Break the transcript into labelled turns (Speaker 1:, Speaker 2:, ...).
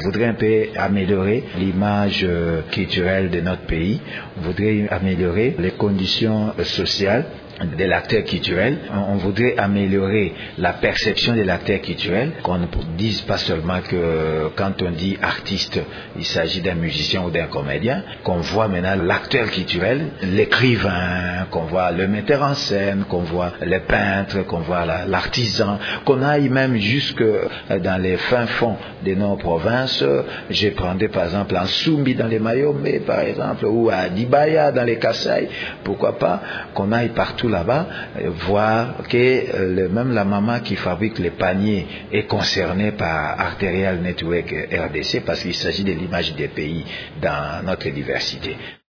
Speaker 1: On voudrait un peu améliorer l'image culturelle de notre pays. On voudrait améliorer les conditions sociales de l'acteur culturel. On voudrait améliorer la perception de l'acteur culturel, qu'on ne dise pas seulement que quand on dit artiste, il s'agit d'un musicien ou d'un comédien, qu'on voit maintenant l'acteur culturel, l'écrivain, qu'on voit le metteur en scène, qu'on voit le peintre, qu'on voit l'artisan, qu'on aille même jusque dans les fins fonds de nos provinces. Je prendrais par exemple en Soumbi dans les Mayombe, par exemple, ou à Dibaya dans les Kasaï. Pourquoi pas qu'on aille partout là-bas, voir que même la maman qui fabrique les paniers est concernée par Arterial Network RDC, parce qu'il s'agit de l'image des pays dans notre diversité.